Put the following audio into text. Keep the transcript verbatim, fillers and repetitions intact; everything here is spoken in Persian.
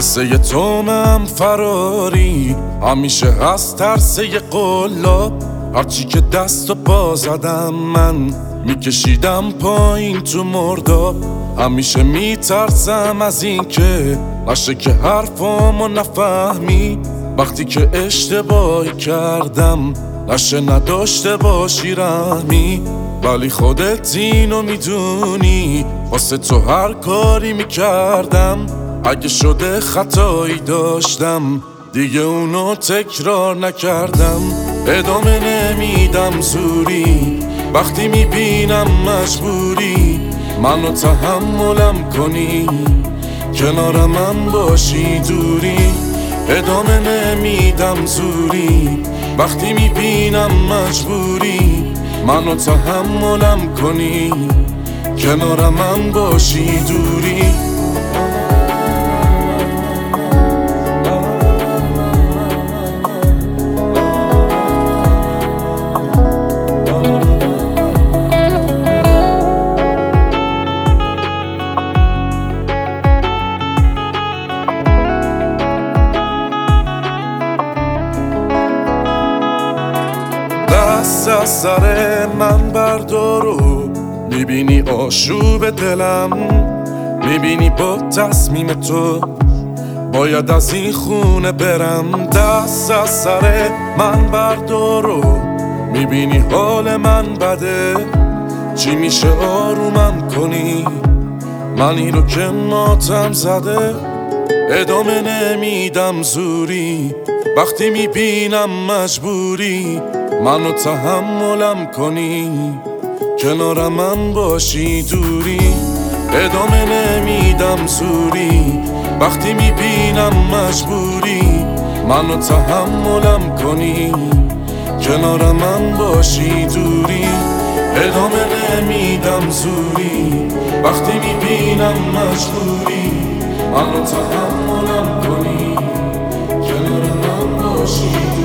قصه تومم فراری همیشه هست ترسه قلاب. هرچی که دست و پا زدم من میکشیدم پایین تو مرداب. همیشه میترسم از این که نشه که حرفامو نفهمی، وقتی که اشتباهی کردم نشه نداشته باشی رحمی. ولی خودت اینو میدونی واسه تو هر کاری میکردم. اگه شده خطایی داشتم دیگه اونو تکرار نکردم. ادامه نمیدم زوری وقتی میبینم مجبوری منو تحملم کنی، کنار من باشی دوری. ادامه نمیدم زوری وقتی میبینم مجبوری منو تحملم کنی، کنار من باشی دوری. دست از سر من بردارو، میبینی آشوب دلم، میبینی با تصمیم تو باید از این خونه برم. دست از سر من بردارو، میبینی حال من بده، چی میشه آرومم کنی منی رو که ماتم زده. ادامه نمیدم زوری وقتی میبینم مجبوری منو تحملم کنی، کنار من باشی دوری. ادامه نمیدم زوری وقتی میبینم مجبوری منو تحملم کنی، کنار من باشی دوری. ادامه نمیدم زوری وقتی میبینم مجبوری منو تحملم کنی، کنار من باشی.